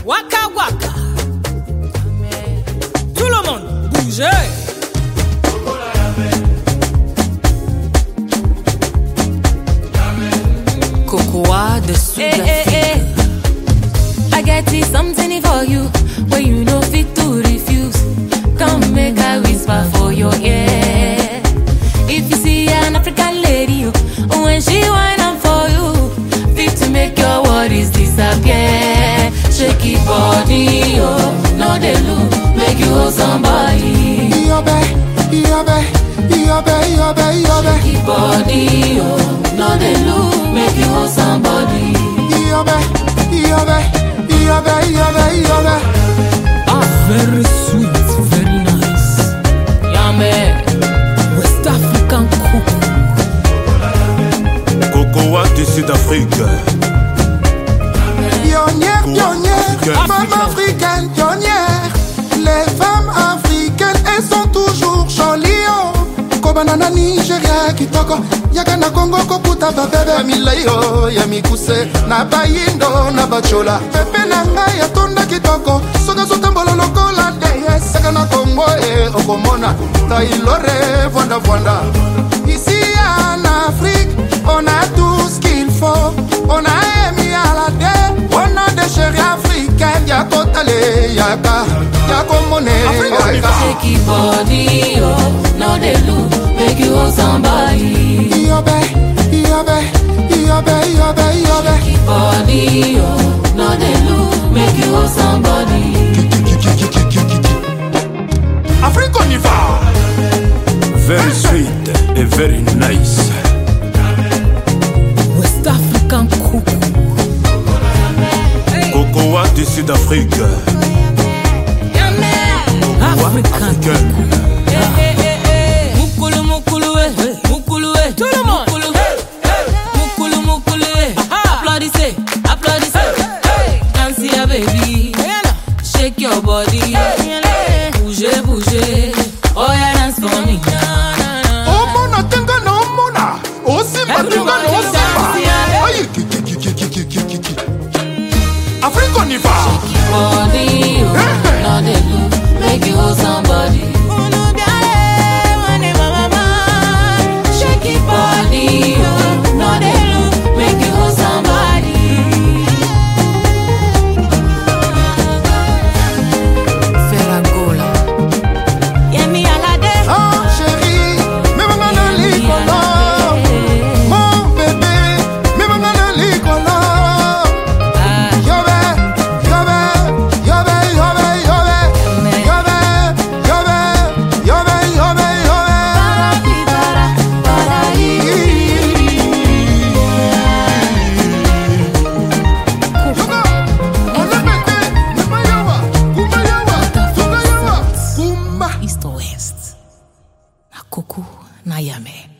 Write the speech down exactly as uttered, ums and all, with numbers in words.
Waka waka. Tout le monde, bougez. Cocoa de Sud-Afrique. Hey, hey, hey. I get it something for you, when you know fit to refuse. Come make a whisper for your ear. If you see an African lady, when she whine up for you, fit to make your worries disappear. Shake it body, oh, no they look, make you hold somebody. Yobe, yobe, yobe, yobe, yobe. Shake it body, oh, no they look, make you hold somebody. Yobe, yobe, yobe, yobe, yobe. Ah, very sweet, very nice. Yummy. West African cocoa. Cocoa de Sud-Afrique. Pionnière, pionnière, femme africaine, pionnière. Les femmes africaines, elles sont toujours jolies. Kobanana Nigeria, Kitoko, Yakana Congo, Kokuta, Babebe, Milayo, Yamikuse, Nabayindo, Nabachola, Pepe Nanga, Yatonda, Kitoko, Soga Sotambolo, Lokola, Deyes, Sakana Congo, et Okomona, Tailore, Vanda Vanda. Ici en Afrique, on a tout ce qu'il faut, on a émis à la terre, on a des chéris africaines, Yako Tale, Yaka, Yako Mone, Shake it body, oh, no they look, make you hold somebody. Yobe, yobe, yobe, yobe, yobe. Shake it body, oh, no they look, make you hold somebody. Afrique, on y va. Very sweet and very nice. West African cocoa. Cocoa de Sud-Afrique. African Africaine. Mukulu mukulu eh, mukulu eh, Tout le monde. mukulu eh, mukulu mukulu eh. Applaudissez, applaudissez, dance ya baby, shake your body, bougez, bougez, oh yeah dance for me. Oh mona tenga na oh mona, oh simba tenga na oh simba. Aïe, ki ki ki ki ki ki ki ki. Afrique on y va. Body, oh, no they look, make you hold somebody. Shake it body, oh, no they look, make you hold somebody. Ferragola. Yeah, me alade. Ah chérie, me mama na likolo. Mon bébé, me mama na likolo. Yobe, yobe, yobe, yobe, yobe. Yobe, yobe, yobe, yobe, yobe. Para, para ir. East or West. Na cocoa, na yame.